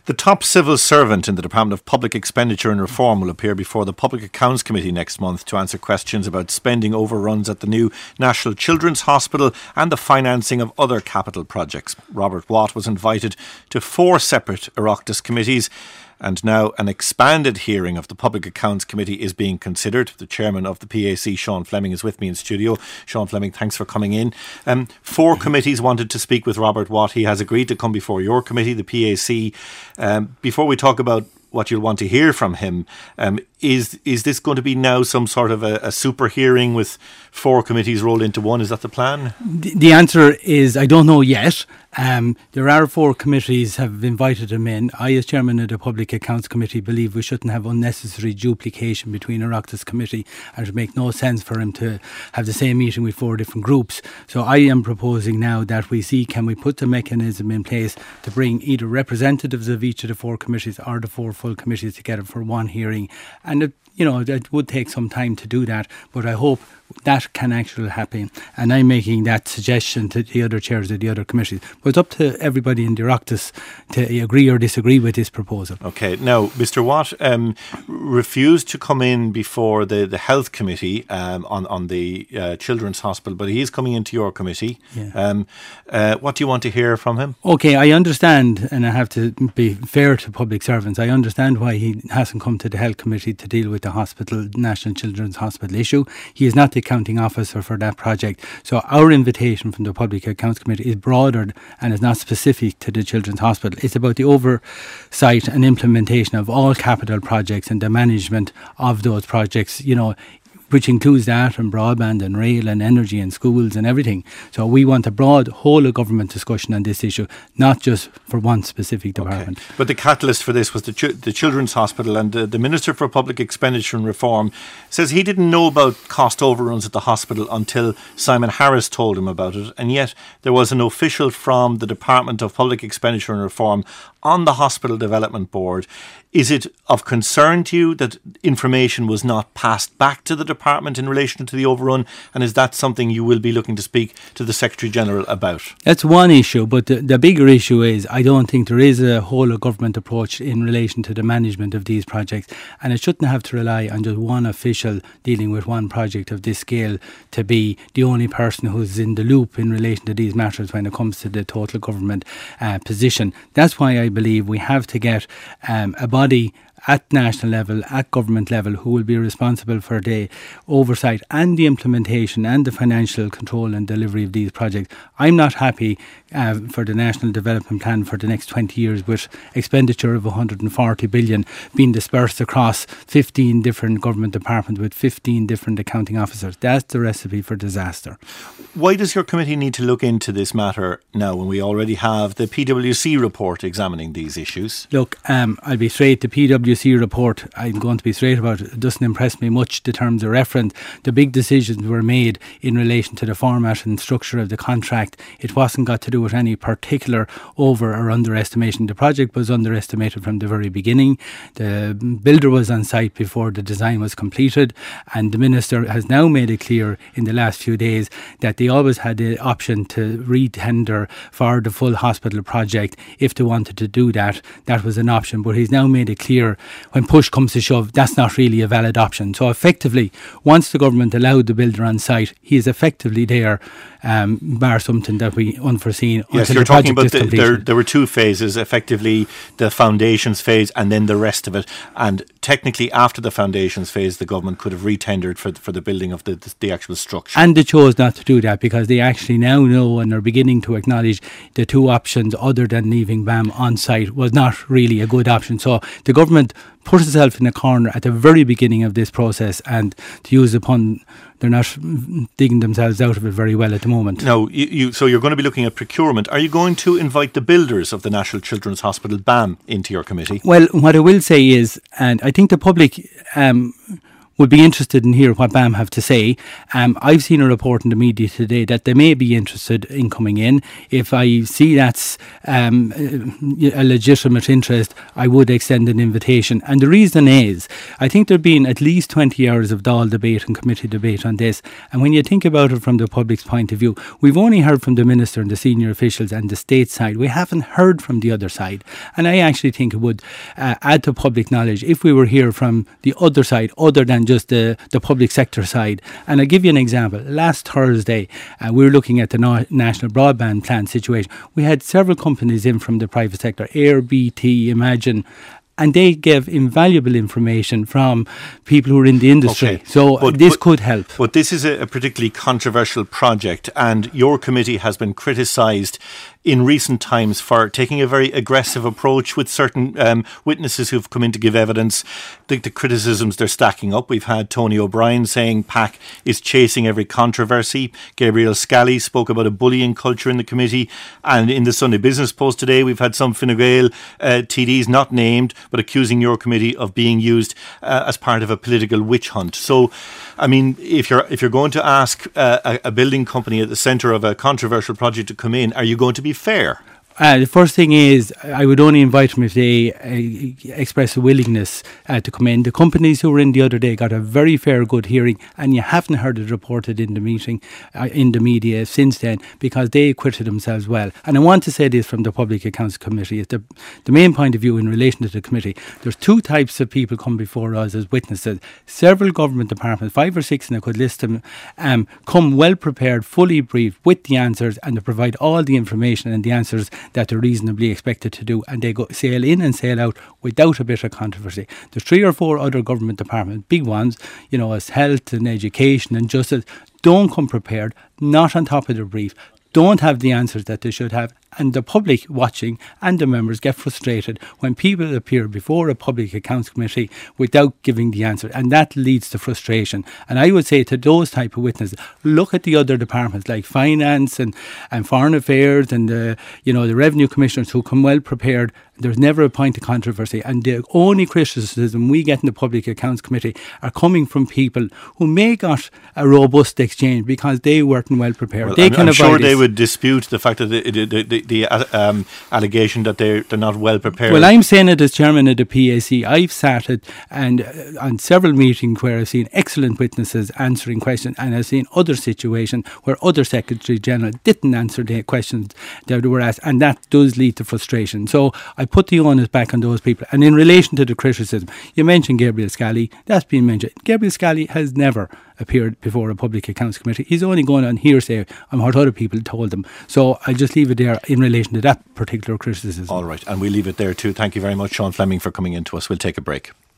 The top civil servant in the Department of Public Expenditure and Reform will appear before the Public Accounts Committee next month to answer questions about spending overruns at the new National Children's Hospital and the financing of other capital projects. Robert Watt was invited to 4 separate Oireachtas committees, and now an expanded hearing of the Public Accounts Committee is being considered. The chairman of the PAC, Sean Fleming, is with me in studio. Sean Fleming, thanks for coming in. 4 committees wanted to speak with Robert Watt. He has agreed to come before your committee, the PAC. Before we talk about what you'll want to hear from him, is this going to be now some sort of a super hearing with 4 committees rolled into one? Is that the plan? The answer is I don't know yet. There are 4 committees have invited him in. I, as chairman of the Public Accounts Committee, believe we shouldn't have unnecessary duplication between Oireachtas Committee, and it would make no sense for him to have the same meeting with 4 different groups. So I am proposing now that we see, can we put the mechanism in place to bring either representatives of each of the 4 committees or the 4 full committees together for one hearing. And it would take some time to do that, but I hope that can actually happen. And I'm making that suggestion to the other chairs of the other committees. But it's up to everybody in the Oireachtas to agree or disagree with this proposal. OK, now, Mr. Watt refused to come in before the Health Committee on the Children's Hospital, but he is coming into your committee. Yeah. What do you want to hear from him? OK, I understand, and I have to be fair to public servants, I understand why he hasn't come to the Health Committee to deal with the hospital, National Children's Hospital issue. He is not the accounting officer for that project. So our invitation from the Public Accounts Committee is broader and is not specific to the Children's Hospital. It's about the oversight and implementation of all capital projects and the management of those projects, which includes that and broadband and rail and energy and schools and everything. So we want a broad whole of government discussion on this issue, not just for one specific department. Okay. But the catalyst for this was the Children's Hospital, and the Minister for Public Expenditure and Reform says he didn't know about cost overruns at the hospital until Simon Harris told him about it, and yet there was an official from the Department of Public Expenditure and Reform on the Hospital Development Board. Is it of concern to you that information was not passed back to the department in relation to the overrun? And is that something you will be looking to speak to the Secretary-General about? That's one issue, but the bigger issue is I don't think there is a whole of government approach in relation to the management of these projects. And it shouldn't have to rely on just one official dealing with one project of this scale to be the only person who's in the loop in relation to these matters when it comes to the total government position. That's why I believe we have to get a body at national level, at government level, who will be responsible for the oversight and the implementation and the financial control and delivery of these projects. I'm not happy for the National Development Plan for the next 20 years with expenditure of 140 billion being dispersed across 15 different government departments with 15 different accounting officers. That's the recipe for disaster. Why does your committee need to look into this matter now when we already have the PwC report examining these issues? Look, I'll be straight. The PwC report, I'm going to be straight about it, doesn't impress me much in terms of reference. The big decisions were made in relation to the format and structure of the contract. It wasn't got to do with any particular over or underestimation. The project was underestimated from the very beginning. The builder was on site before the design was completed, and the Minister has now made it clear in the last few days that they always had the option to re-tender for the full hospital project if they wanted to do that. That was an option, but he's now made it clear when push comes to shove, that's not really a valid option. So effectively, once the government allowed the builder on site, he is effectively there, bar something that we unforeseen. Yes, you're talking about there were 2 phases, effectively the foundations phase and then the rest of it. And technically, after the foundations phase, the government could have retendered for the building of the actual structure. And they chose not to do that because they actually now know and are beginning to acknowledge the 2 options other than leaving BAM on site was not really a good option. So the government put itself in a corner at the very beginning of this process, and to use the pun, they're not digging themselves out of it very well at the moment. No, so you're going to be looking at procurement. Are you going to invite the builders of the National Children's Hospital, BAM, into your committee? Well, what I will say is, and I think the public would be interested in hear what BAM have to say. I've seen a report in the media today that they may be interested in coming in. If I see that's a legitimate interest, I would extend an invitation. And the reason is, I think there've been at least 20 hours of Dáil debate and committee debate on this. And when you think about it from the public's point of view, we've only heard from the Minister and the senior officials and the state side. We haven't heard from the other side. And I actually think it would add to public knowledge if we were here from the other side, other than just the public sector side. And I'll give you an example. Last Thursday, we were looking at the National Broadband Plan situation. We had several companies in from the private sector, Air, BT, Imagine, and they gave invaluable information from people who are in the industry. Okay. So this could help. But this is a particularly controversial project, and your committee has been criticised in recent times for taking a very aggressive approach with certain witnesses who've come in to give evidence. The criticisms, they're stacking up. We've had Tony O'Brien saying PAC is chasing every controversy. Gabriel Scally spoke about a bullying culture in the committee. And in the Sunday Business Post today, we've had some Fine Gael TDs, not named, but accusing your committee of being used as part of a political witch hunt. So, I mean, if you're going to ask a building company at the centre of a controversial project to come in, are you going to be fair? The first thing is, I would only invite them if they express a willingness to come in. The companies who were in the other day got a very fair, good hearing, and you haven't heard it reported in the meeting, in the media since then, because they acquitted themselves well. And I want to say this from the Public Accounts Committee. The main point of view in relation to the committee, there's two types of people come before us as witnesses. Several government departments, 5 or 6, and I could list them, come well prepared, fully briefed with the answers, and they provide all the information and the answers that they're reasonably expected to do, and they go sail in and sail out without a bit of controversy. There's 3 or 4 other government departments, big ones, as health and education and justice, don't come prepared, not on top of the brief, don't have the answers that they should have, and the public watching and the members get frustrated when people appear before a Public Accounts Committee without giving the answer, and that leads to frustration. And I would say to those type of witnesses, look at the other departments like Finance and Foreign Affairs and the Revenue Commissioners who come well prepared. There's never a point of controversy, and the only criticism we get in the Public Accounts Committee are coming from people who may got a robust exchange because they weren't well prepared. Well, I'm sure they would dispute the fact that the allegation that they're not well prepared. Well, I'm saying it as chairman of the PAC. I've sat on several meetings where I've seen excellent witnesses answering questions, and I've seen other situations where other Secretary General didn't answer the questions that were asked, and that does lead to frustration. So I put the onus back on those people. And in relation to the criticism, you mentioned Gabriel Scally. That's been mentioned. Gabriel Scally has never appeared before a Public Accounts Committee. He's only going on hearsay on what other people told him. So I'll just leave it there in relation to that particular criticism. All right, and we'll leave it there too. Thank you very much, Sean Fleming, for coming in to us. We'll take a break.